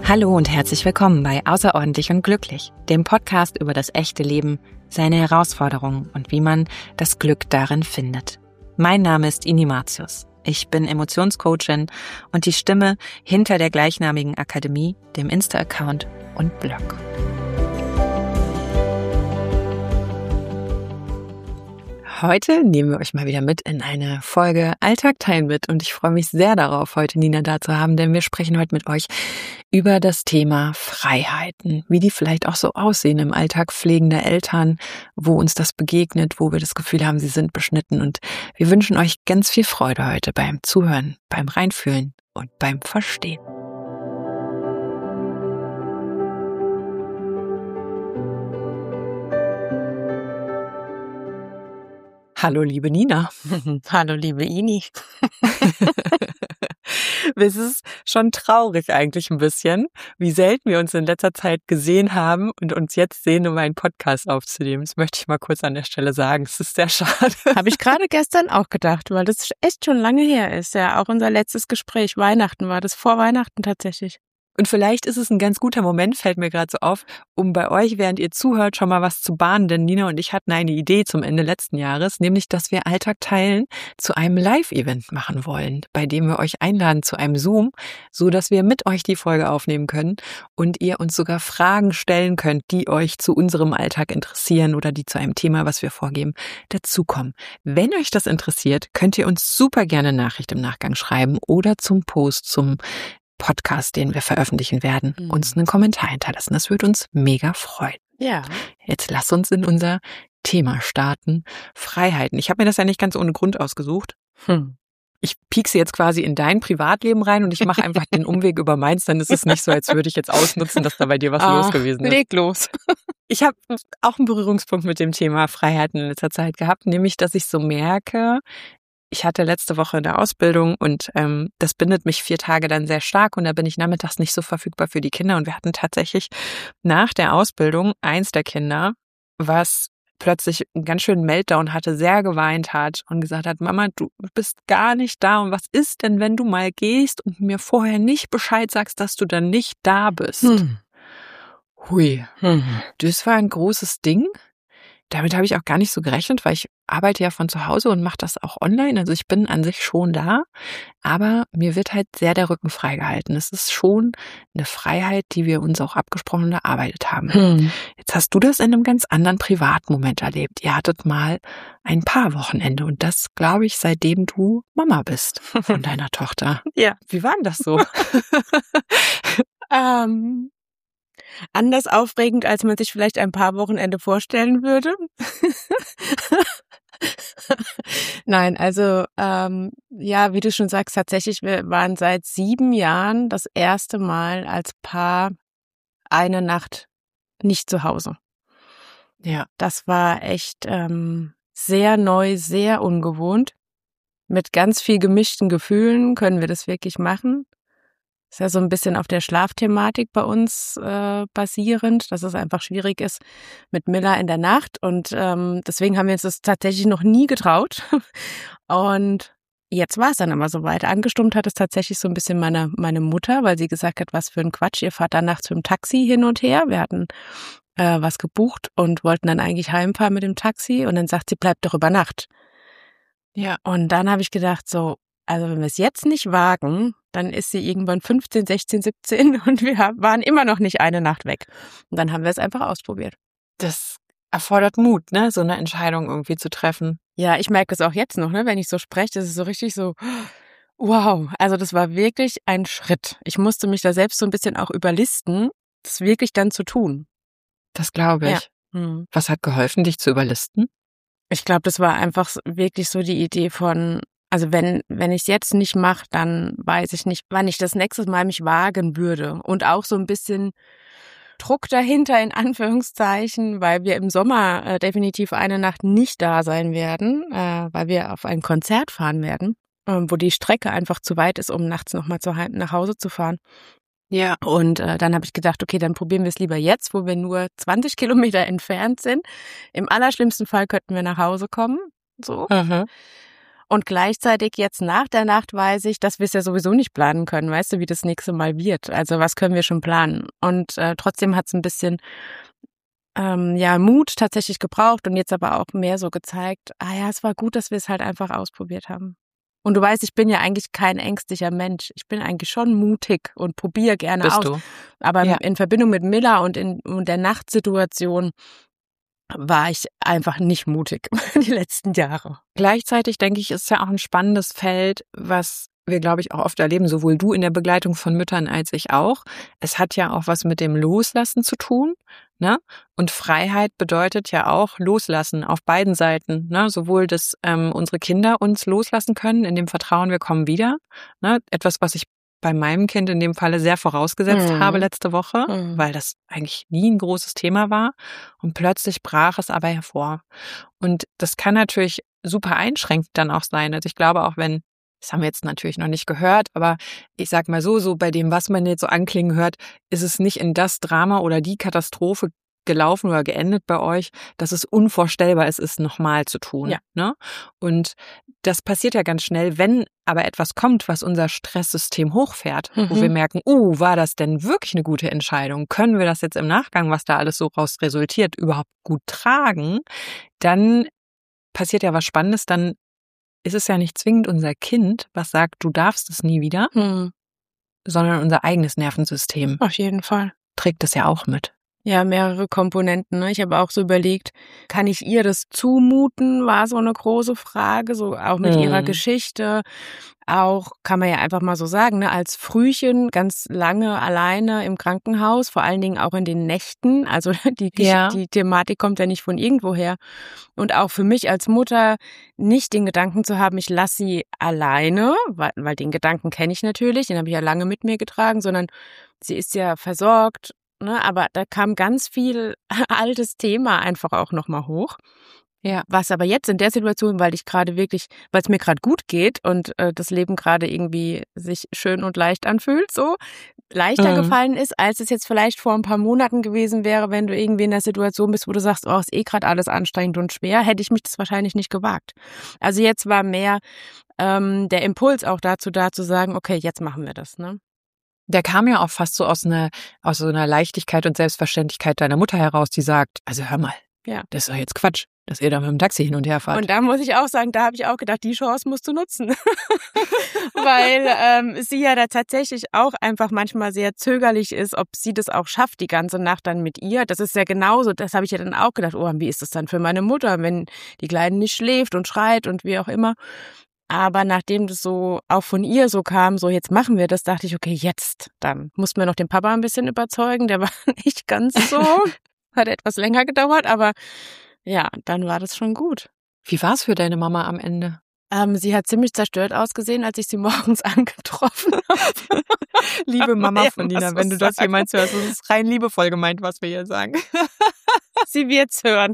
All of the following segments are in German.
Hallo und herzlich willkommen bei Außerordentlich und Glücklich, dem Podcast über das echte Leben, seine Herausforderungen und wie man das Glück darin findet. Mein Name ist Ini Martius. Ich bin Emotionscoachin und die Stimme hinter der gleichnamigen Akademie, dem Insta-Account und Blog. Heute nehmen wir euch mal wieder mit in eine Folge Alltag teilen mit und ich freue mich sehr darauf, heute Nina da zu haben, denn wir sprechen heute mit euch über das Thema Freiheiten, wie die vielleicht auch so aussehen im Alltag pflegender Eltern, wo uns das begegnet, wo wir das Gefühl haben, sie sind beschnitten, und wir wünschen euch ganz viel Freude heute beim Zuhören, beim Reinfühlen und beim Verstehen. Hallo, liebe Nina. Hallo, liebe Ini. Es ist schon traurig eigentlich ein bisschen, wie selten wir uns in letzter Zeit gesehen haben und uns jetzt sehen, um einen Podcast aufzunehmen. Das möchte ich mal kurz an der Stelle sagen. Es ist sehr schade. Habe ich gerade gestern auch gedacht, weil das echt schon lange her ist. Ja, auch unser letztes Gespräch, Weihnachten, war das vor Weihnachten tatsächlich. Und vielleicht ist es ein ganz guter Moment, fällt mir gerade so auf, um bei euch, während ihr zuhört, schon mal was zu bahnen. Denn Nina und ich hatten eine Idee zum Ende letzten Jahres, nämlich, dass wir Alltag teilen zu einem Live-Event machen wollen, bei dem wir euch einladen zu einem Zoom, so dass wir mit euch die Folge aufnehmen können und ihr uns sogar Fragen stellen könnt, die euch zu unserem Alltag interessieren oder die zu einem Thema, was wir vorgeben, dazukommen. Wenn euch das interessiert, könnt ihr uns super gerne Nachricht im Nachgang schreiben oder zum Post, zum Podcast, den wir veröffentlichen werden, uns einen Kommentar hinterlassen. Das würde uns mega freuen. Ja. Jetzt lass uns in unser Thema starten. Freiheiten. Ich habe mir das ja nicht ganz ohne Grund ausgesucht. Ich piekse jetzt quasi in dein Privatleben rein und ich mache einfach den Umweg über meins. Dann ist es nicht so, als würde ich jetzt ausnutzen, dass da bei dir was los gewesen ist. Leg los. Ich habe auch einen Berührungspunkt mit dem Thema Freiheiten in letzter Zeit gehabt, nämlich, dass ich so merke, ich hatte letzte Woche eine Ausbildung und das bindet mich 4 Tage dann sehr stark und da bin ich nachmittags nicht so verfügbar für die Kinder. Und wir hatten tatsächlich nach der Ausbildung eins der Kinder, was plötzlich einen ganz schönen Meltdown hatte, sehr geweint hat und gesagt hat, Mama, du bist gar nicht da. Und was ist denn, wenn du mal gehst und mir vorher nicht Bescheid sagst, dass du dann nicht da bist? Hui, das war ein großes Ding. Damit habe ich auch gar nicht so gerechnet, weil ich arbeite ja von zu Hause und mache das auch online. Also ich bin an sich schon da, aber mir wird halt sehr der Rücken freigehalten. Es ist schon eine Freiheit, die wir uns auch abgesprochen und erarbeitet haben. Jetzt hast du das in einem ganz anderen Privatmoment erlebt. Ihr hattet mal ein Paarwochenende und das, glaube ich, seitdem du Mama bist von deiner Tochter. Ja. Wie war denn das so? Anders aufregend, als man sich vielleicht ein paar Wochenende vorstellen würde. Nein, also ja, wie du schon sagst, tatsächlich, wir waren seit 7 Jahren das erste Mal als Paar eine Nacht nicht zu Hause. Ja. Das war echt sehr neu, sehr ungewohnt. Mit ganz viel gemischten Gefühlen können wir das wirklich machen. Ist ja so ein bisschen auf der Schlafthematik bei uns basierend, dass es einfach schwierig ist mit Miller in der Nacht. Und deswegen haben wir uns das tatsächlich noch nie getraut. Und jetzt war es dann aber soweit. Angestimmt hat es tatsächlich so ein bisschen meine Mutter, weil sie gesagt hat, was für ein Quatsch, ihr fahrt dann nachts mit dem Taxi hin und her. Wir hatten was gebucht und wollten dann eigentlich heimfahren mit dem Taxi. Und dann sagt sie, bleibt doch über Nacht. Ja. Und dann habe ich gedacht so, also wenn wir es jetzt nicht wagen, dann ist sie irgendwann 15, 16, 17 und wir waren immer noch nicht eine Nacht weg. Und dann haben wir es einfach ausprobiert. Das erfordert Mut, ne, so eine Entscheidung irgendwie zu treffen. Ja, ich merke es auch jetzt noch, ne, wenn ich so spreche, das ist so richtig so, wow. Also das war wirklich ein Schritt. Ich musste mich da selbst so ein bisschen auch überlisten, das wirklich dann zu tun. Das glaube ich. Ja. Was hat geholfen, dich zu überlisten? Ich glaube, das war einfach wirklich so die Idee von, also wenn ich es jetzt nicht mache, dann weiß ich nicht, wann ich das nächste Mal mich wagen würde. Und auch so ein bisschen Druck dahinter, in Anführungszeichen, weil wir im Sommer definitiv eine Nacht nicht da sein werden, weil wir auf ein Konzert fahren werden, wo die Strecke einfach zu weit ist, um nachts nochmal nach Hause zu fahren. Ja. Und dann habe ich gedacht, okay, dann probieren wir es lieber jetzt, wo wir nur 20 Kilometer entfernt sind. Im allerschlimmsten Fall könnten wir nach Hause kommen, so. Und gleichzeitig jetzt nach der Nacht weiß ich, dass wir es ja sowieso nicht planen können. Weißt du, wie das nächste Mal wird? Also was können wir schon planen? Und trotzdem hat es ein bisschen Mut tatsächlich gebraucht und jetzt aber auch mehr so gezeigt, es war gut, dass wir es halt einfach ausprobiert haben. Und du weißt, ich bin ja eigentlich kein ängstlicher Mensch. Ich bin eigentlich schon mutig und probiere gerne Bist aus. du? Aber Ja. in Verbindung mit Milla und in der Nachtsituation war ich einfach nicht mutig die letzten Jahre. Gleichzeitig denke ich, ist ja auch ein spannendes Feld, was wir, glaube ich, auch oft erleben, sowohl du in der Begleitung von Müttern als ich auch. Es hat ja auch was mit dem Loslassen zu tun, ne? Und Freiheit bedeutet ja auch Loslassen auf beiden Seiten, ne? Sowohl, dass unsere Kinder uns loslassen können, in dem Vertrauen, wir kommen wieder, ne? Etwas, was ich bei meinem Kind in dem Falle sehr vorausgesetzt habe letzte Woche, weil das eigentlich nie ein großes Thema war. Und plötzlich brach es aber hervor. Und das kann natürlich super einschränkend dann auch sein. Also ich glaube auch, wenn, das haben wir jetzt natürlich noch nicht gehört, aber ich sag mal so bei dem, was man jetzt so anklingen hört, ist es nicht in das Drama oder die Katastrophe gelaufen oder geendet bei euch, dass es unvorstellbar ist, nochmal zu tun. Ja. Ne? Und das passiert ja ganz schnell, wenn aber etwas kommt, was unser Stresssystem hochfährt, wo wir merken, war das denn wirklich eine gute Entscheidung? Können wir das jetzt im Nachgang, was da alles so raus resultiert, überhaupt gut tragen? Dann passiert ja was Spannendes, dann ist es ja nicht zwingend unser Kind, was sagt, du darfst es nie wieder, sondern unser eigenes Nervensystem Auf jeden Fall. trägt es ja auch mit. Ja, mehrere Komponenten. Ne? Ich habe auch so überlegt, kann ich ihr das zumuten, war so eine große Frage, so auch mit ihrer Geschichte. Auch, kann man ja einfach mal so sagen, ne, als Frühchen ganz lange alleine im Krankenhaus, vor allen Dingen auch in den Nächten. Also die Thematik kommt ja nicht von irgendwoher. Und auch für mich als Mutter nicht den Gedanken zu haben, ich lasse sie alleine, weil den Gedanken kenne ich natürlich, den habe ich ja lange mit mir getragen, sondern sie ist ja versorgt. Ne, aber da kam ganz viel altes Thema einfach auch nochmal hoch. Ja. Was aber jetzt in der Situation, weil es mir gerade gut geht und das Leben gerade irgendwie sich schön und leicht anfühlt, so leichter gefallen ist, als es jetzt vielleicht vor ein paar Monaten gewesen wäre, wenn du irgendwie in der Situation bist, wo du sagst, ist eh gerade alles anstrengend und schwer, hätte ich mich das wahrscheinlich nicht gewagt. Also jetzt war mehr der Impuls auch dazu da zu sagen, okay, jetzt machen wir das, ne? Der kam ja auch fast so aus so einer Leichtigkeit und Selbstverständlichkeit deiner Mutter heraus, die sagt, also hör mal, das ist doch jetzt Quatsch, dass ihr da mit dem Taxi hin und her fahrt. Und da muss ich auch sagen, da habe ich auch gedacht, die Chance musst du nutzen. Weil sie ja da tatsächlich auch einfach manchmal sehr zögerlich ist, ob sie das auch schafft, die ganze Nacht dann mit ihr. Das ist ja genauso, das habe ich ja dann auch gedacht, wie ist das dann für meine Mutter, wenn die Kleine nicht schläft und schreit und wie auch immer. Aber nachdem das so auch von ihr so kam, so jetzt machen wir das, dachte ich, okay, jetzt dann. Mussten wir noch den Papa ein bisschen überzeugen, der war nicht ganz so, hat etwas länger gedauert, aber ja, dann war das schon gut. Wie war es für deine Mama am Ende? Sie hat ziemlich zerstört ausgesehen, als ich sie morgens angetroffen habe. Liebe Mama von Nina, wenn du das hier meinst, das ist rein liebevoll gemeint, was wir hier sagen. Sie wird's hören.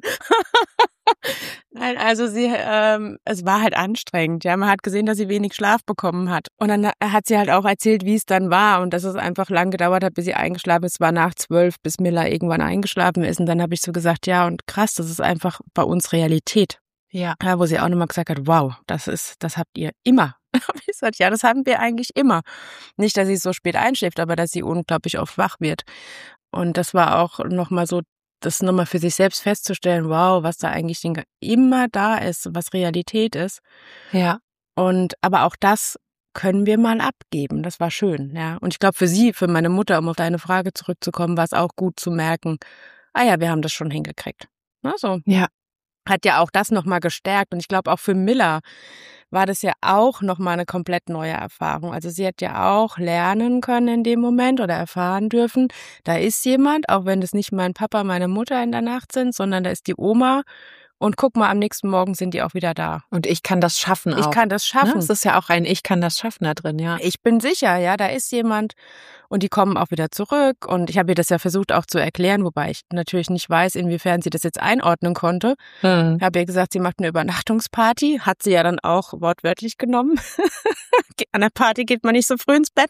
Nein, also es war halt anstrengend. Ja, man hat gesehen, dass sie wenig Schlaf bekommen hat. Und dann hat sie halt auch erzählt, wie es dann war und dass es einfach lang gedauert hat, bis sie eingeschlafen ist. Es war nach 12, bis Milla irgendwann eingeschlafen ist. Und dann habe ich so gesagt, ja, und krass, das ist einfach bei uns Realität. Ja. Wo sie auch nochmal gesagt hat, wow, das habt ihr immer. Ich gesagt, ja, das haben wir eigentlich immer. Nicht, dass sie so spät einschläft, aber dass sie unglaublich oft wach wird. Und das war auch nochmal so, das nochmal für sich selbst festzustellen, wow, was da eigentlich immer da ist, was Realität ist. Ja. Aber auch das können wir mal abgeben. Das war schön, ja. Und ich glaube für meine Mutter, um auf deine Frage zurückzukommen, war es auch gut zu merken, wir haben das schon hingekriegt. Na, so. Ja. Hat ja auch das nochmal gestärkt. Und ich glaube, auch für Milla war das ja auch nochmal eine komplett neue Erfahrung. Also sie hat ja auch lernen können in dem Moment oder erfahren dürfen, da ist jemand, auch wenn das nicht mein Papa, meine Mutter in der Nacht sind, sondern da ist die Oma. Und guck mal, am nächsten Morgen sind die auch wieder da. Und ich kann das schaffen auch. Ich kann das schaffen. Ne? Es ist ja auch ein Ich kann das schaffen da drin, ja. Ich bin sicher, ja, da ist jemand und die kommen auch wieder zurück. Und ich habe ihr das ja versucht auch zu erklären, wobei ich natürlich nicht weiß, inwiefern sie das jetzt einordnen konnte. Ich habe ihr gesagt, sie macht eine Übernachtungsparty. Hat sie ja dann auch wortwörtlich genommen. An der Party geht man nicht so früh ins Bett.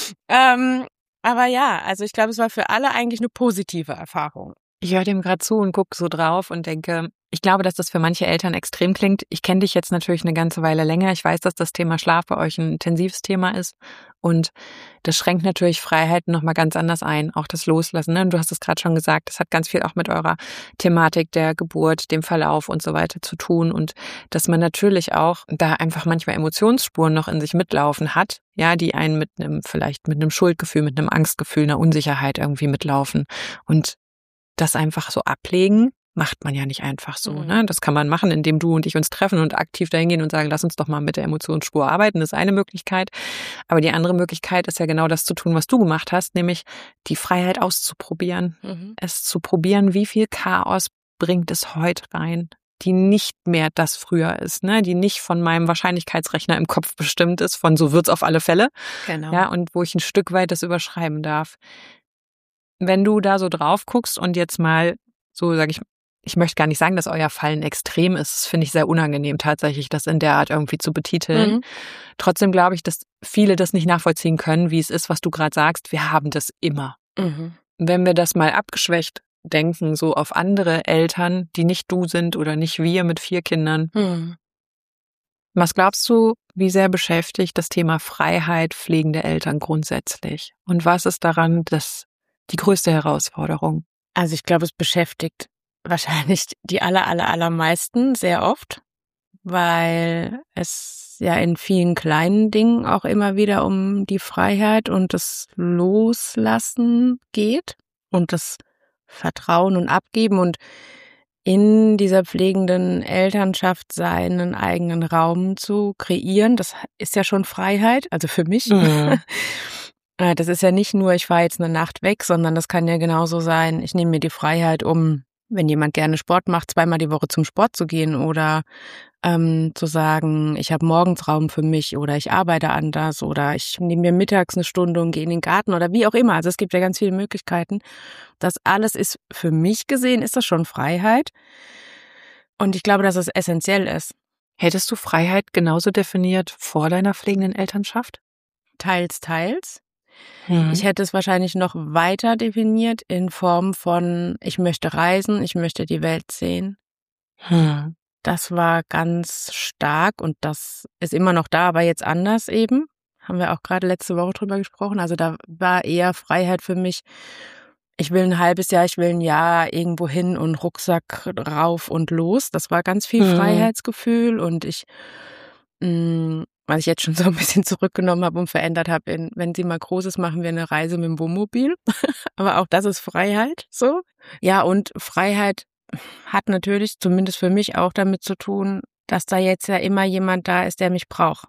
Aber ja, also ich glaube, es war für alle eigentlich eine positive Erfahrung. Ich höre dem gerade zu und gucke so drauf und denke, Ich glaube, dass das für manche Eltern extrem klingt. Ich kenne dich jetzt natürlich eine ganze Weile länger. Ich weiß, dass das Thema Schlaf bei euch ein intensives Thema ist. Und das schränkt natürlich Freiheiten nochmal ganz anders ein. Auch das Loslassen. Ne? Du hast es gerade schon gesagt, das hat ganz viel auch mit eurer Thematik der Geburt, dem Verlauf und so weiter zu tun. Und dass man natürlich auch da einfach manchmal Emotionsspuren noch in sich mitlaufen hat, ja, die einen vielleicht mit einem Schuldgefühl, mit einem Angstgefühl, einer Unsicherheit irgendwie mitlaufen. Und das einfach so ablegen, macht man ja nicht einfach so. Ne? Das kann man machen, indem du und ich uns treffen und aktiv dahin gehen und sagen, lass uns doch mal mit der Emotionsspur arbeiten. Das ist eine Möglichkeit. Aber die andere Möglichkeit ist ja genau das zu tun, was du gemacht hast, nämlich die Freiheit auszuprobieren. Es zu probieren, wie viel Chaos bringt es heute rein, die nicht mehr das früher ist, ne? Die nicht von meinem Wahrscheinlichkeitsrechner im Kopf bestimmt ist, von so wird's auf alle Fälle. Genau. Ja, und wo ich ein Stück weit das überschreiben darf. Wenn du da so drauf guckst und jetzt mal so, ich möchte gar nicht sagen, dass euer Fallen extrem ist. Das finde ich sehr unangenehm tatsächlich, das in der Art irgendwie zu betiteln. Trotzdem glaube ich, dass viele das nicht nachvollziehen können, wie es ist, was du gerade sagst. Wir haben das immer. Wenn wir das mal abgeschwächt denken, so auf andere Eltern, die nicht du sind oder nicht wir mit 4 Kindern. Was glaubst du, wie sehr beschäftigt das Thema Freiheit pflegende Eltern grundsätzlich? Und was ist daran die größte Herausforderung? Also ich glaube, es beschäftigt wahrscheinlich die allermeisten sehr oft, weil es ja in vielen kleinen Dingen auch immer wieder um die Freiheit und das Loslassen geht und das Vertrauen und Abgeben und in dieser pflegenden Elternschaft seinen eigenen Raum zu kreieren. Das ist ja schon Freiheit, also für mich. Das ist ja nicht nur, ich fahre jetzt eine Nacht weg, sondern das kann ja genauso sein, ich nehme mir die Freiheit, um, wenn jemand gerne Sport macht, 2-mal die Woche zum Sport zu gehen oder zu sagen, ich habe morgens Raum für mich oder ich arbeite anders oder ich nehme mir mittags eine Stunde und gehe in den Garten oder wie auch immer. Also es gibt ja ganz viele Möglichkeiten. Das alles ist für mich gesehen, ist das schon Freiheit. Und ich glaube, dass es essentiell ist. Hättest du Freiheit genauso definiert vor deiner pflegenden Elternschaft? Teils. Ich hätte es wahrscheinlich noch weiter definiert in Form von, ich möchte reisen, ich möchte die Welt sehen. Das war ganz stark und das ist immer noch da, aber jetzt anders eben. Haben wir auch gerade letzte Woche drüber gesprochen. Also da war eher Freiheit für mich. Ich will ein halbes Jahr, ich will ein Jahr irgendwo hin und Rucksack rauf und los. Das war ganz viel Freiheitsgefühl und was ich jetzt schon so ein bisschen zurückgenommen habe und verändert habe, wenn sie mal groß ist, machen wir eine Reise mit dem Wohnmobil. Aber auch das ist Freiheit, so. Ja, und Freiheit hat natürlich, zumindest für mich, auch damit zu tun, dass da jetzt ja immer jemand da ist, der mich braucht.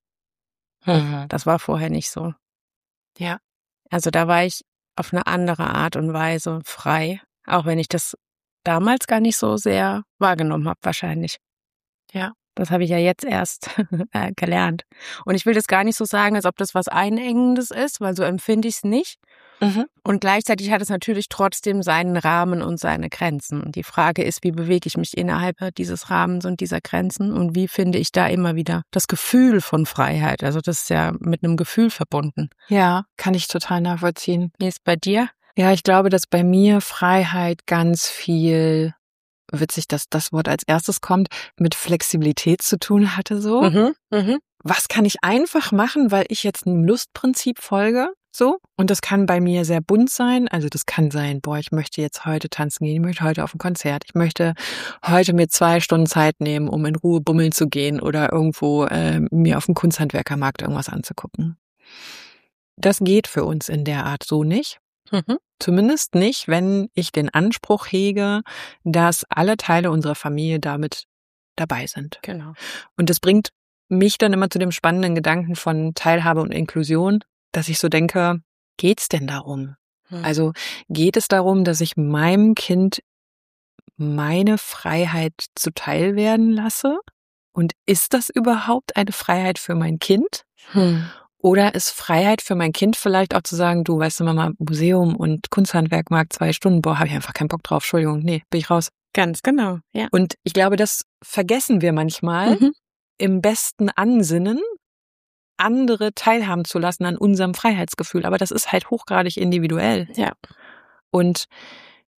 Das war vorher nicht so. Ja. Also da war ich auf eine andere Art und Weise frei, auch wenn ich das damals gar nicht so sehr wahrgenommen habe, wahrscheinlich. Ja. Das habe ich ja jetzt erst gelernt. Und ich will das gar nicht so sagen, als ob das was Einengendes ist, weil so empfinde ich es nicht. Und gleichzeitig hat es natürlich trotzdem seinen Rahmen und seine Grenzen. Und die Frage ist, wie bewege ich mich innerhalb dieses Rahmens und dieser Grenzen und wie finde ich da immer wieder das Gefühl von Freiheit? Also das ist ja mit einem Gefühl verbunden. Ja, kann ich total nachvollziehen. Wie ist es bei dir? Ja, ich glaube, dass bei mir Freiheit ganz viel, witzig, dass das Wort als erstes kommt, mit Flexibilität zu tun hatte so. Was kann ich einfach machen, weil ich jetzt einem Lustprinzip folge? So. Und das kann bei mir sehr bunt sein. Also das kann sein, ich möchte jetzt heute tanzen gehen, ich möchte heute auf ein Konzert, ich möchte heute mir 2 Stunden Zeit nehmen, um in Ruhe bummeln zu gehen oder irgendwo mir auf dem Kunsthandwerkermarkt irgendwas anzugucken. Das geht für uns in der Art so nicht. Zumindest nicht, wenn ich den Anspruch hege, dass alle Teile unserer Familie damit dabei sind. Genau. Und das bringt mich dann immer zu dem spannenden Gedanken von Teilhabe und Inklusion, dass ich so denke, geht's denn darum? Also geht es darum, dass ich meinem Kind meine Freiheit zuteil werden lasse? Und ist das überhaupt eine Freiheit für mein Kind? Oder ist Freiheit für mein Kind vielleicht auch zu sagen, du, weißt du, Mama, Museum und Kunsthandwerkmarkt 2 Stunden, habe ich einfach keinen Bock drauf, Entschuldigung, nee, bin ich raus. Ganz genau, ja. Und ich glaube, das vergessen wir manchmal, im besten Ansinnen, andere teilhaben zu lassen an unserem Freiheitsgefühl. Aber das ist halt hochgradig individuell. Ja. Und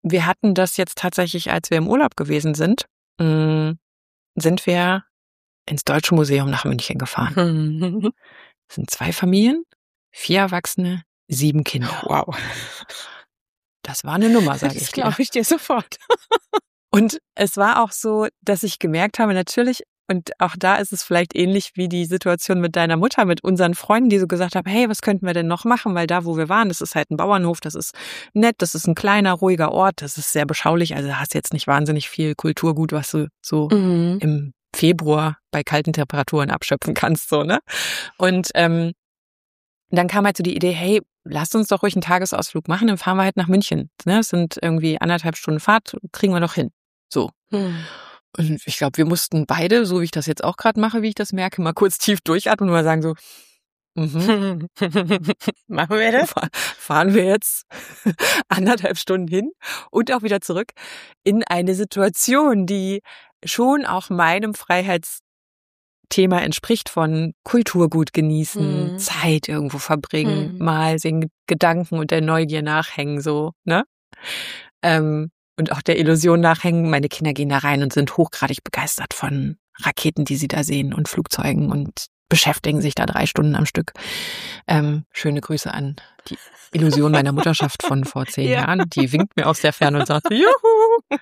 wir hatten das jetzt tatsächlich, als wir im Urlaub gewesen sind, sind wir ins Deutsche Museum nach München gefahren. Es sind 2 Familien, 4 Erwachsene, 7 Kinder. Wow. Das war eine Nummer, sage ich Das dir. glaube ich dir sofort. Und es war auch so, dass ich gemerkt habe, natürlich, und auch da ist es vielleicht ähnlich wie die Situation mit deiner Mutter, mit unseren Freunden, die so gesagt haben, hey, was könnten wir denn noch machen? Weil da, wo wir waren, das ist halt ein Bauernhof, das ist nett, das ist ein kleiner, ruhiger Ort, das ist sehr beschaulich. Also da hast jetzt nicht wahnsinnig viel Kulturgut, was du so im Februar bei kalten Temperaturen abschöpfen kannst, so, ne? Und dann kam halt so die Idee, hey, lasst uns doch ruhig einen Tagesausflug machen, dann fahren wir halt nach München. Ne? Es sind irgendwie 1,5 Stunden Fahrt, kriegen wir doch hin. So. Und ich glaube, wir mussten beide, so wie ich das jetzt auch gerade mache, wie ich das merke, mal kurz tief durchatmen und mal sagen so, Machen wir das? fahren wir jetzt 1,5 Stunden hin und auch wieder zurück in eine Situation, die schon auch meinem Thema entspricht, von Kulturgut genießen, Zeit irgendwo verbringen, mal den Gedanken und der Neugier nachhängen, so, ne? Und auch der Illusion nachhängen. Meine Kinder gehen da rein und sind hochgradig begeistert von Raketen, die sie da sehen und Flugzeugen und beschäftigen sich da 3 Stunden am Stück. Schöne Grüße an die Illusion meiner Mutterschaft von vor 10 Jahren. Die winkt mir aus der Ferne und sagt, juhu!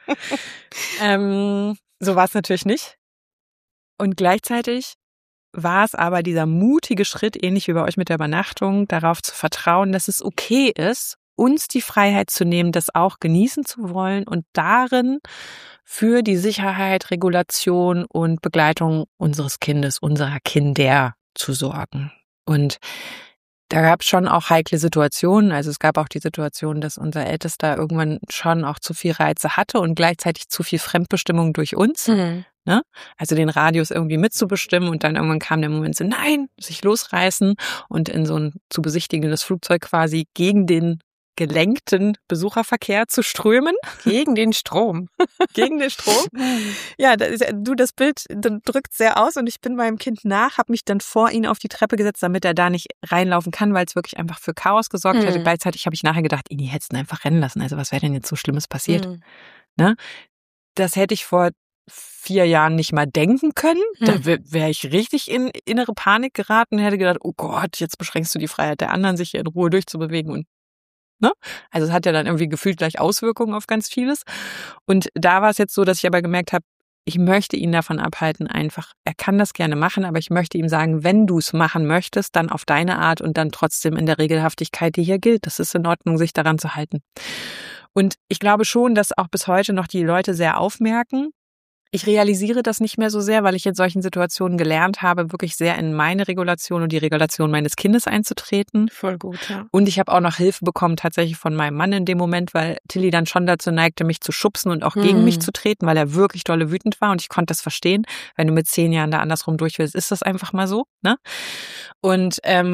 So war es natürlich nicht. Und gleichzeitig war es aber dieser mutige Schritt, ähnlich wie bei euch mit der Übernachtung, darauf zu vertrauen, dass es okay ist, uns die Freiheit zu nehmen, das auch genießen zu wollen und darin für die Sicherheit, Regulation und Begleitung unseres Kindes, unserer Kinder zu sorgen. Und da gab es schon auch heikle Situationen. Also es gab auch die Situation, dass unser Ältester irgendwann schon auch zu viel Reize hatte und gleichzeitig zu viel Fremdbestimmung durch uns. Ne? Also den Radius irgendwie mitzubestimmen und dann irgendwann kam der Moment so, nein, sich losreißen und in so ein zu besichtigendes Flugzeug quasi gegen den gelenkten Besucherverkehr zu strömen. Gegen den Strom. Gegen den Strom. Ja, das Bild drückt sehr aus und ich bin meinem Kind nach, habe mich dann vor ihn auf die Treppe gesetzt, damit er da nicht reinlaufen kann, weil es wirklich einfach für Chaos gesorgt hätte. Gleichzeitig habe ich nachher gedacht, die hättest du einfach rennen lassen. Also was wäre denn jetzt so Schlimmes passiert? Ne? Das hätte ich vor 4 Jahren nicht mal denken können. Da wäre ich richtig in innere Panik geraten, hätte gedacht, oh Gott, jetzt beschränkst du die Freiheit der anderen, sich hier in Ruhe durchzubewegen und ne? Also es hat ja dann irgendwie gefühlt gleich Auswirkungen auf ganz vieles. Und da war es jetzt so, dass ich aber gemerkt habe, ich möchte ihn davon abhalten, einfach, er kann das gerne machen, aber ich möchte ihm sagen, wenn du es machen möchtest, dann auf deine Art und dann trotzdem in der Regelhaftigkeit, die hier gilt. Das ist in Ordnung, sich daran zu halten. Und ich glaube schon, dass auch bis heute noch die Leute sehr aufmerken. Ich realisiere das nicht mehr so sehr, weil ich in solchen Situationen gelernt habe, wirklich sehr in meine Regulation und die Regulation meines Kindes einzutreten. Voll gut, ja. Und ich habe auch noch Hilfe bekommen tatsächlich von meinem Mann in dem Moment, weil Tilly dann schon dazu neigte, mich zu schubsen und auch gegen mich zu treten, weil er wirklich dolle wütend war und ich konnte das verstehen. Wenn du mit 10 Jahren da andersrum durch willst, ist das einfach mal so, ne? Und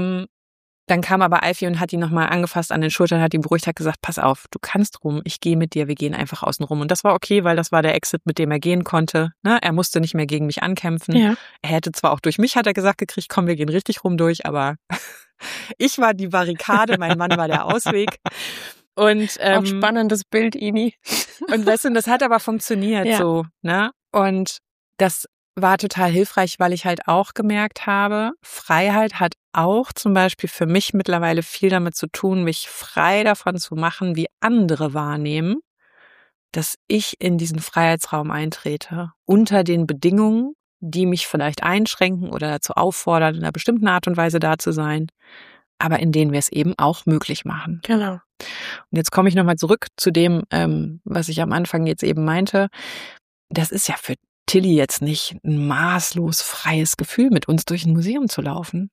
dann kam aber Alfie und hat ihn nochmal angefasst an den Schultern, hat ihn beruhigt, hat gesagt, pass auf, du kannst rum, ich gehe mit dir, wir gehen einfach außen rum. Und das war okay, weil das war der Exit, mit dem er gehen konnte. Ne? Er musste nicht mehr gegen mich ankämpfen. Ja. Er hätte zwar auch durch mich, hat er gesagt, gekriegt, komm, wir gehen richtig rum durch, aber ich war die Barrikade, mein Mann war der Ausweg. Und auch spannendes Bild, Ini. Und weißt du, das hat aber funktioniert so, ne? Und das war total hilfreich, weil ich halt auch gemerkt habe, Freiheit hat auch zum Beispiel für mich mittlerweile viel damit zu tun, mich frei davon zu machen, wie andere wahrnehmen, dass ich in diesen Freiheitsraum eintrete, unter den Bedingungen, die mich vielleicht einschränken oder dazu auffordern, in einer bestimmten Art und Weise da zu sein, aber in denen wir es eben auch möglich machen. Genau. Und jetzt komme ich nochmal zurück zu dem, was ich am Anfang jetzt eben meinte. Das ist ja für Tilly jetzt nicht ein maßlos freies Gefühl, mit uns durch ein Museum zu laufen.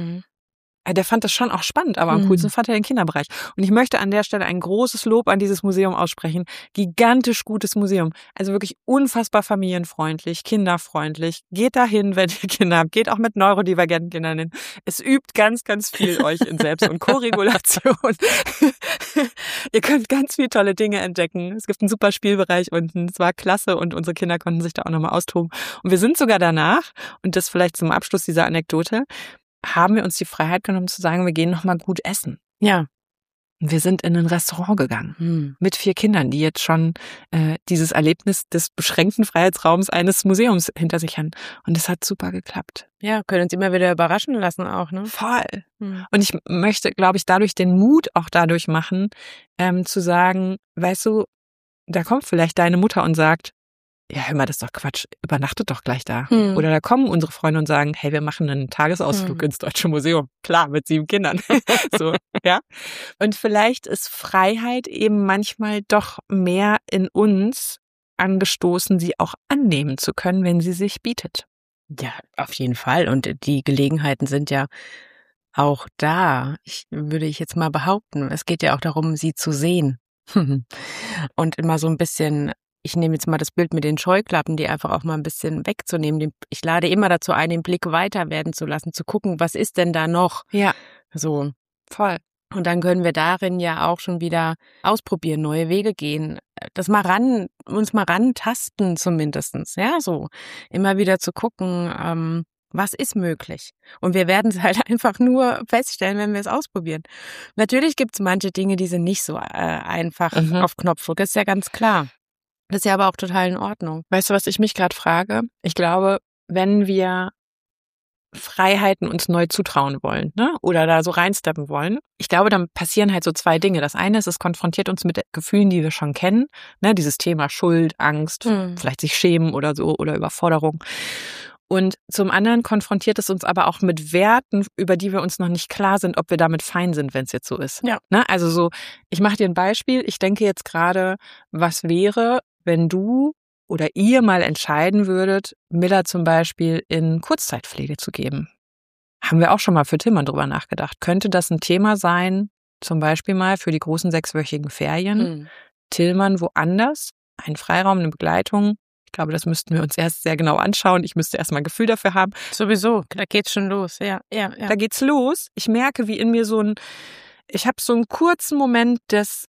Der fand das schon auch spannend, aber am coolsten fand er den Kinderbereich. Und ich möchte an der Stelle ein großes Lob an dieses Museum aussprechen. Gigantisch gutes Museum. Also wirklich unfassbar familienfreundlich, kinderfreundlich. Geht dahin, wenn ihr Kinder habt. Geht auch mit neurodivergenten Kindern hin. Es übt ganz, ganz viel euch in Selbst- und Koregulation. Ihr könnt ganz viele tolle Dinge entdecken. Es gibt einen super Spielbereich unten. Es war klasse und unsere Kinder konnten sich da auch nochmal austoben. Und wir sind sogar danach, und das vielleicht zum Abschluss dieser Anekdote, haben wir uns die Freiheit genommen zu sagen, wir gehen nochmal gut essen. Ja. Wir sind in ein Restaurant gegangen mit 4 Kindern, die jetzt schon dieses Erlebnis des beschränkten Freiheitsraums eines Museums hinter sich haben. Und es hat super geklappt. Ja, können uns immer wieder überraschen lassen auch, ne? Voll. Und ich möchte, glaube ich, dadurch den Mut auch dadurch machen, zu sagen, weißt du, da kommt vielleicht deine Mutter und sagt, ja, hör mal, das ist doch Quatsch, übernachtet doch gleich da. Oder da kommen unsere Freunde und sagen, hey, wir machen einen Tagesausflug ins Deutsche Museum. Klar, mit 7 Kindern. So, ja. Und vielleicht ist Freiheit eben manchmal doch mehr in uns angestoßen, sie auch annehmen zu können, wenn sie sich bietet. Ja, auf jeden Fall. Und die Gelegenheiten sind ja auch da. Würde ich jetzt mal behaupten. Es geht ja auch darum, sie zu sehen. Und immer so ein bisschen, ich nehme jetzt mal das Bild mit den Scheuklappen, die einfach auch mal ein bisschen wegzunehmen. Ich lade immer dazu ein, den Blick weiter werden zu lassen, zu gucken, was ist denn da noch? Ja. So. Voll. Und dann können wir darin ja auch schon wieder ausprobieren, neue Wege gehen, uns mal rantasten zumindestens, ja, so. Immer wieder zu gucken, was ist möglich? Und wir werden es halt einfach nur feststellen, wenn wir es ausprobieren. Natürlich gibt es manche Dinge, die sind nicht so einfach auf Knopfdruck, das ist ja ganz klar. Das ist ja aber auch total in Ordnung. Weißt du, was ich mich gerade frage? Ich glaube, wenn wir Freiheiten uns neu zutrauen wollen, ne? Oder da so reinsteppen wollen, ich glaube, dann passieren halt so 2 Dinge. Das eine ist, es konfrontiert uns mit Gefühlen, die wir schon kennen, ne? Dieses Thema Schuld, Angst, vielleicht sich schämen oder so oder Überforderung. Und zum anderen konfrontiert es uns aber auch mit Werten, über die wir uns noch nicht klar sind, ob wir damit fein sind, wenn es jetzt so ist. Ja. Ne? Also so, ich mache dir ein Beispiel. Ich denke jetzt gerade, was wäre, wenn du oder ihr mal entscheiden würdet, Miller zum Beispiel in Kurzzeitpflege zu geben. Haben wir auch schon mal für Tillmann drüber nachgedacht. Könnte das ein Thema sein, zum Beispiel mal für die großen 6-wöchigen Ferien? Tillmann woanders, einen Freiraum, eine Begleitung. Ich glaube, das müssten wir uns erst sehr genau anschauen. Ich müsste erst mal ein Gefühl dafür haben. Sowieso, da geht's schon los. Ja. Da geht's los. Ich merke, wie in mir ich habe so einen kurzen Moment des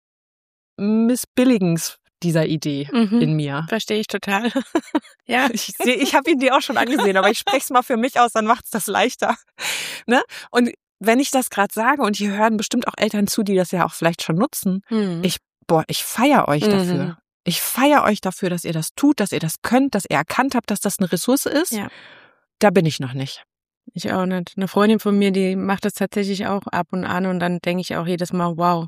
Missbilligens dieser Idee in mir. Verstehe ich total. Ja. Ich habe ihn dir auch schon angesehen, aber ich spreche es mal für mich aus, dann macht's das leichter. Ne? Und wenn ich das gerade sage, und hier hören bestimmt auch Eltern zu, die das ja auch vielleicht schon nutzen, ich feiere euch dafür. Ich feiere euch dafür, dass ihr das tut, dass ihr das könnt, dass ihr erkannt habt, dass das eine Ressource ist. Ja. Da bin ich noch nicht. Ich auch nicht. Eine Freundin von mir, die macht das tatsächlich auch ab und an und dann denke ich auch jedes Mal, wow.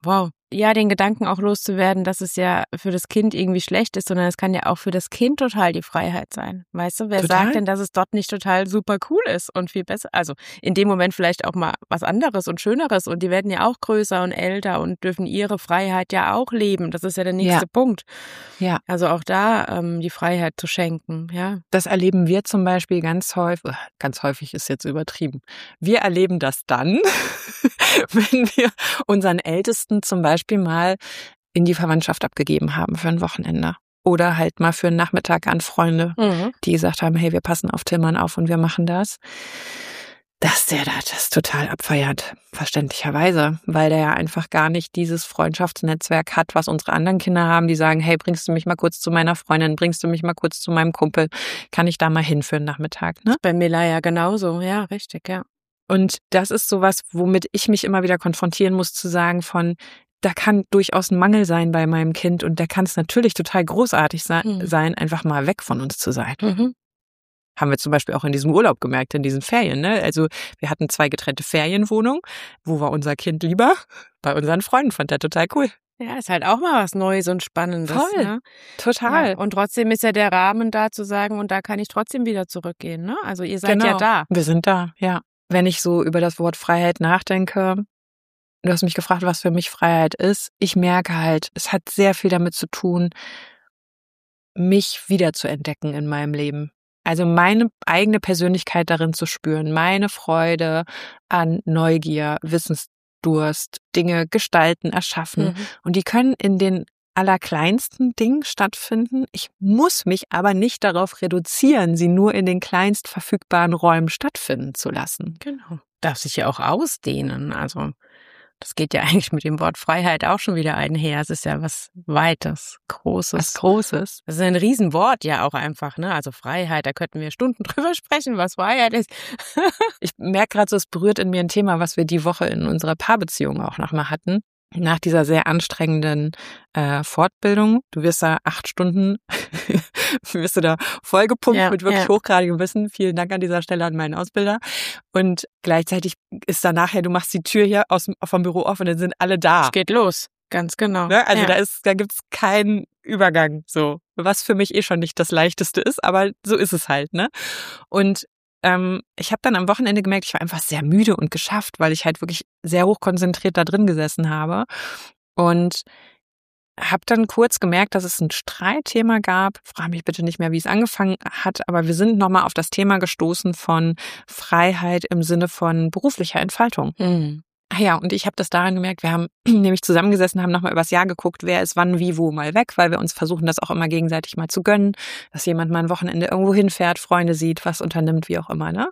Ja, den Gedanken auch loszuwerden, dass es ja für das Kind irgendwie schlecht ist, sondern es kann ja auch für das Kind total die Freiheit sein. Weißt du, wer sagt denn, dass es dort nicht total super cool ist und viel besser? Also in dem Moment vielleicht auch mal was anderes und Schöneres und die werden ja auch größer und älter und dürfen ihre Freiheit ja auch leben. Das ist ja der nächste Punkt. Ja. Also auch da die Freiheit zu schenken, ja. Das erleben wir zum Beispiel ganz häufig ist jetzt übertrieben. Wir erleben das dann, wenn wir unseren Ältesten zum Beispiel mal in die Verwandtschaft abgegeben haben für ein Wochenende. Oder halt mal für einen Nachmittag an Freunde, die gesagt haben, hey, wir passen auf Tillmann auf und wir machen das. Dass der das total abfeiert, verständlicherweise, weil der ja einfach gar nicht dieses Freundschaftsnetzwerk hat, was unsere anderen Kinder haben, die sagen, hey, bringst du mich mal kurz zu meiner Freundin, bringst du mich mal kurz zu meinem Kumpel, kann ich da mal hin für einen Nachmittag, ne? Bei Miller ja genauso, ja, richtig, ja. Und das ist sowas, womit ich mich immer wieder konfrontieren muss, zu sagen da kann durchaus ein Mangel sein bei meinem Kind und da kann es natürlich total großartig sein, einfach mal weg von uns zu sein. Haben wir zum Beispiel auch in diesem Urlaub gemerkt, in diesen Ferien, ne? Also wir hatten 2 getrennte Ferienwohnungen. Wo war unser Kind lieber? Bei unseren Freunden, fand er total cool. Ja, ist halt auch mal was Neues und Spannendes. Voll, ne? Total. Ja, und trotzdem ist ja der Rahmen da zu sagen, und da kann ich trotzdem wieder zurückgehen, ne? Also ihr seid ja da. Wir sind da, ja. Wenn ich so über das Wort Freiheit nachdenke, du hast mich gefragt, was für mich Freiheit ist. Ich merke halt, es hat sehr viel damit zu tun, mich wiederzuentdecken in meinem Leben. Also meine eigene Persönlichkeit darin zu spüren, meine Freude an Neugier, Wissensdurst, Dinge gestalten, erschaffen. Und die können in den allerkleinsten Dingen stattfinden. Ich muss mich aber nicht darauf reduzieren, sie nur in den kleinst verfügbaren Räumen stattfinden zu lassen. Genau. Darf sich ja auch ausdehnen. Also das geht ja eigentlich mit dem Wort Freiheit auch schon wieder einher. Es ist ja was Weites, Großes. Was Großes. Das ist ein Riesenwort ja auch einfach, ne? Also Freiheit, da könnten wir Stunden drüber sprechen, was Freiheit ist. Ich merke gerade so, es berührt in mir ein Thema, was wir die Woche in unserer Paarbeziehung auch nochmal hatten. nach dieser sehr anstrengenden Fortbildung, du wirst da 8 Stunden, wirst du da vollgepumpt mit wirklich hochgradigem Wissen. Vielen Dank an dieser Stelle an meinen Ausbilder. Und gleichzeitig ist da nachher, du machst die Tür hier vom Büro auf und dann sind alle da. Es geht los, ganz genau. Ne? Also da gibt's keinen Übergang, so. Was für mich schon nicht das Leichteste ist, aber so ist es halt, ne? Und ich habe dann am Wochenende gemerkt, ich war einfach sehr müde und geschafft, weil ich halt wirklich sehr hochkonzentriert da drin gesessen habe. Und habe dann kurz gemerkt, dass es ein Streitthema gab. Frage mich bitte nicht mehr, wie es angefangen hat, aber wir sind nochmal auf das Thema gestoßen von Freiheit im Sinne von beruflicher Entfaltung. Mhm. Ja, und ich habe das daran gemerkt, wir haben nämlich zusammengesessen, haben nochmal übers Jahr geguckt, wer ist wann, wie, wo mal weg, weil wir uns versuchen, das auch immer gegenseitig mal zu gönnen, dass jemand mal ein Wochenende irgendwo hinfährt, Freunde sieht, was unternimmt, wie auch immer, ne?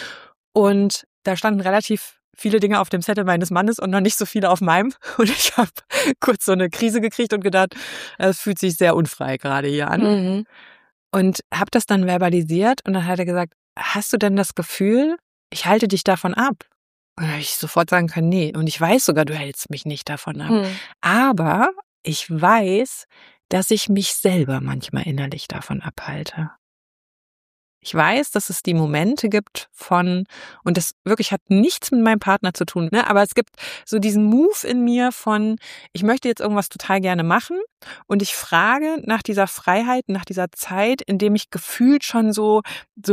Und da standen relativ viele Dinge auf dem Zettel meines Mannes und noch nicht so viele auf meinem. Und ich habe kurz so eine Krise gekriegt und gedacht, es fühlt sich sehr unfrei gerade hier an. Mhm. Und habe das dann verbalisiert und dann hat er gesagt, hast du denn das Gefühl, ich halte dich davon ab? Und dann habe ich sofort sagen können, nee. Und ich weiß sogar, du hältst mich nicht davon ab. Aber ich weiß, dass ich mich selber manchmal innerlich davon abhalte. Ich weiß, dass es die Momente gibt und das wirklich hat nichts mit meinem Partner zu tun, ne? Aber es gibt so diesen Move in mir von, ich möchte jetzt irgendwas total gerne machen und ich frage nach dieser Freiheit, nach dieser Zeit, in dem ich gefühlt schon so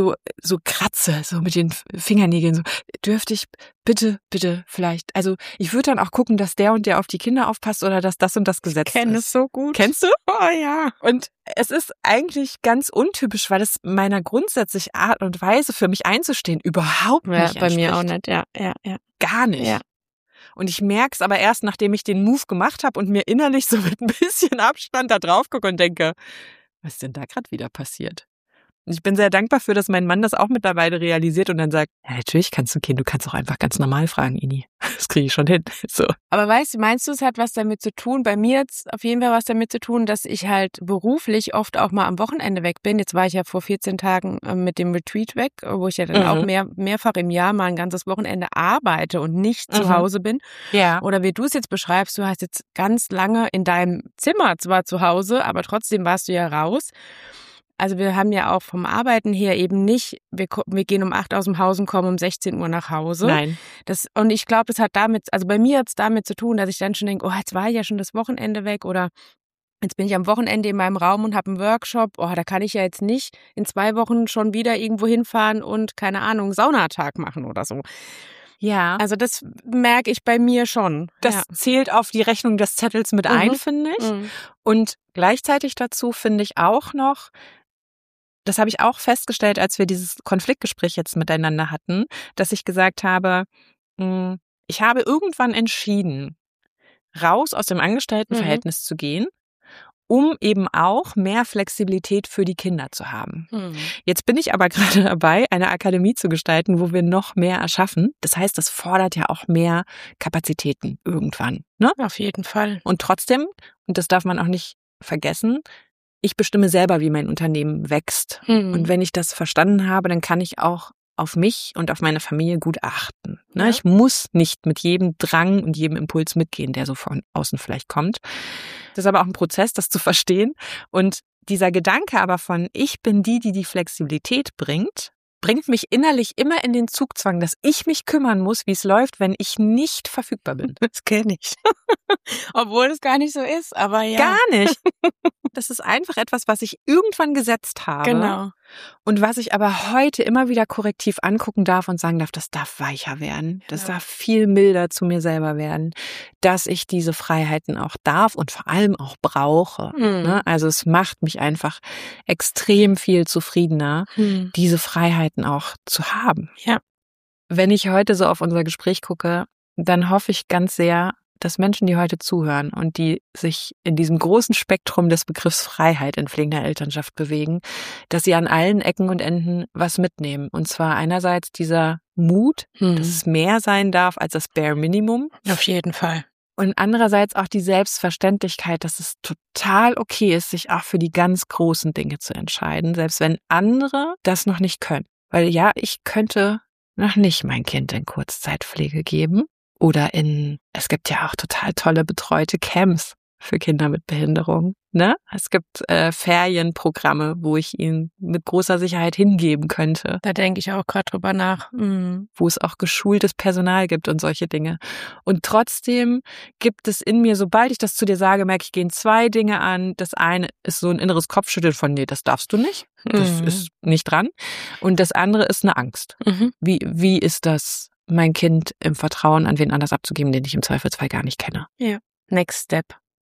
kratze, so mit den Fingernägeln, so, dürfte ich bitte vielleicht, also ich würde dann auch gucken, dass der und der auf die Kinder aufpasst oder dass das und das gesetzt ist. Ich kenne es so gut. Kennst du? Oh ja. Und es ist eigentlich ganz untypisch, weil es meiner grundsätzlichen Art und Weise für mich einzustehen überhaupt nicht bei entspricht. mir auch nicht, ja. Gar nicht. Ja. Und ich merke es aber erst, nachdem ich den Move gemacht habe und mir innerlich so mit ein bisschen Abstand da drauf gucke und denke, was ist denn da gerade wieder passiert? Und ich bin sehr dankbar für, dass mein Mann das auch mittlerweile realisiert und dann sagt, ja, natürlich kannst du du kannst auch einfach ganz normal fragen, Ini. Das kriege ich schon hin. So. Aber meinst du, es hat was damit zu tun, bei mir jetzt auf jeden Fall was damit zu tun, dass ich halt beruflich oft auch mal am Wochenende weg bin. Jetzt war ich ja vor 14 Tagen mit dem Retreat weg, wo ich ja dann auch mehrfach im Jahr mal ein ganzes Wochenende arbeite und nicht zu Hause bin. Ja. Oder wie du es jetzt beschreibst, du hast jetzt ganz lange in deinem Zimmer zwar zu Hause, aber trotzdem warst du ja raus. Also wir haben ja auch vom Arbeiten her eben nicht, wir gehen um 8 aus dem Haus und kommen um 16 Uhr nach Hause. Nein. Und ich glaube, das hat bei mir hat es damit zu tun, dass ich dann schon denke, oh, jetzt war ich ja schon das Wochenende weg oder jetzt bin ich am Wochenende in meinem Raum und habe einen Workshop. Oh, da kann ich ja jetzt nicht in 2 Wochen schon wieder irgendwo hinfahren und, keine Ahnung, Saunatag machen oder so. Ja. Also das merke ich bei mir schon. Das zählt auf die Rechnung des Zettels mit ein, finde ich. Und gleichzeitig dazu finde ich auch noch, das habe ich auch festgestellt, als wir dieses Konfliktgespräch jetzt miteinander hatten, dass ich gesagt habe, ich habe irgendwann entschieden, raus aus dem Angestelltenverhältnis zu gehen, um eben auch mehr Flexibilität für die Kinder zu haben. Jetzt bin ich aber gerade dabei, eine Akademie zu gestalten, wo wir noch mehr erschaffen. Das heißt, das fordert ja auch mehr Kapazitäten irgendwann. Ne? Auf jeden Fall. Und trotzdem, und das darf man auch nicht vergessen, ich bestimme selber, wie mein Unternehmen wächst. Und wenn ich das verstanden habe, dann kann ich auch auf mich und auf meine Familie gut achten. Ne? Ja. Ich muss nicht mit jedem Drang und jedem Impuls mitgehen, der so von außen vielleicht kommt. Das ist aber auch ein Prozess, das zu verstehen. Und dieser Gedanke aber von, ich bin die Flexibilität bringt mich innerlich immer in den Zugzwang, dass ich mich kümmern muss, wie es läuft, wenn ich nicht verfügbar bin. Das kenne ich. Obwohl es gar nicht so ist, aber ja. Gar nicht. Das ist einfach etwas, was ich irgendwann gesetzt habe. Genau. Und was ich aber heute immer wieder korrektiv angucken darf und sagen darf, das darf weicher werden. Das darf viel milder zu mir selber werden. Dass ich diese Freiheiten auch darf und vor allem auch brauche. Also es macht mich einfach extrem viel zufriedener, diese Freiheiten auch zu haben. Ja. Wenn ich heute so auf unser Gespräch gucke, dann hoffe ich ganz sehr, dass Menschen, die heute zuhören und die sich in diesem großen Spektrum des Begriffs Freiheit in pflegender Elternschaft bewegen, dass sie an allen Ecken und Enden was mitnehmen. Und zwar einerseits dieser Mut, dass es mehr sein darf als das Bare Minimum. Auf jeden Fall. Und andererseits auch die Selbstverständlichkeit, dass es total okay ist, sich auch für die ganz großen Dinge zu entscheiden, selbst wenn andere das noch nicht können. Weil ja, ich könnte noch nicht mein Kind in Kurzzeitpflege geben. Oder es gibt ja auch total tolle betreute Camps für Kinder mit Behinderung. Ne? Es gibt Ferienprogramme, wo ich ihn mit großer Sicherheit hingeben könnte. Da denke ich auch gerade drüber nach. Wo es auch geschultes Personal gibt und solche Dinge. Und trotzdem gibt es in mir, sobald ich das zu dir sage, merke ich, gehen zwei Dinge an. Das eine ist so ein inneres Kopfschütteln von, nee, das darfst du nicht. Das ist nicht dran. Und das andere ist eine Angst. Wie ist das, mein Kind im Vertrauen an wen anders abzugeben, den ich im Zweifelsfall gar nicht kenne? Ja. Next step.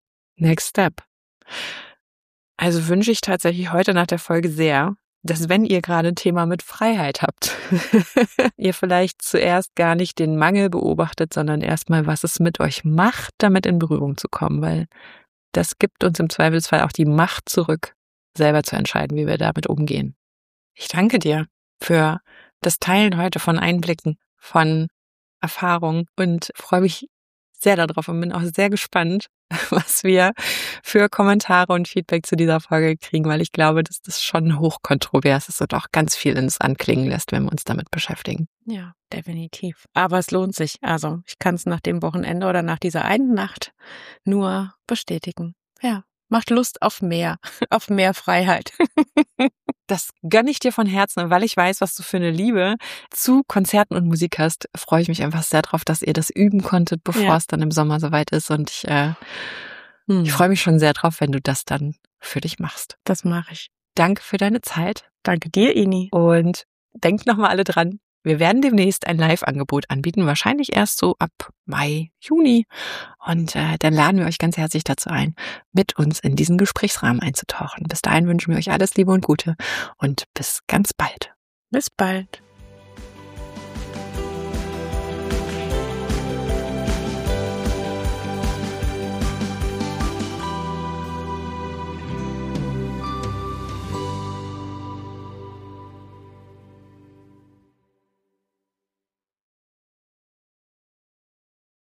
Also wünsche ich tatsächlich heute nach der Folge sehr, dass wenn ihr gerade ein Thema mit Freiheit habt, ihr vielleicht zuerst gar nicht den Mangel beobachtet, sondern erstmal, was es mit euch macht, damit in Berührung zu kommen, weil das gibt uns im Zweifelsfall auch die Macht zurück, selber zu entscheiden, wie wir damit umgehen. Ich danke dir für das Teilen heute von Einblicken, von Erfahrungen und freue mich sehr darauf und bin auch sehr gespannt, was wir für Kommentare und Feedback zu dieser Folge kriegen, weil ich glaube, dass das schon hochkontrovers ist und auch ganz viel ins Anklingen lässt, wenn wir uns damit beschäftigen. Ja, definitiv. Aber es lohnt sich. Also ich kann es nach dem Wochenende oder nach dieser einen Nacht nur bestätigen. Ja, macht Lust auf mehr Freiheit. Das gönne ich dir von Herzen und weil ich weiß, was du für eine Liebe zu Konzerten und Musik hast, freue ich mich einfach sehr drauf, dass ihr das üben konntet, bevor es dann im Sommer soweit ist und ich freue mich schon sehr drauf, wenn du das dann für dich machst. Das mache ich. Danke für deine Zeit. Danke dir, Ini. Und denkt nochmal alle dran, wir werden demnächst ein Live-Angebot anbieten, wahrscheinlich erst so ab Mai, Juni. Und dann laden wir euch ganz herzlich dazu ein, mit uns in diesen Gesprächsrahmen einzutauchen. Bis dahin wünschen wir euch alles Liebe und Gute und bis ganz bald. Bis bald.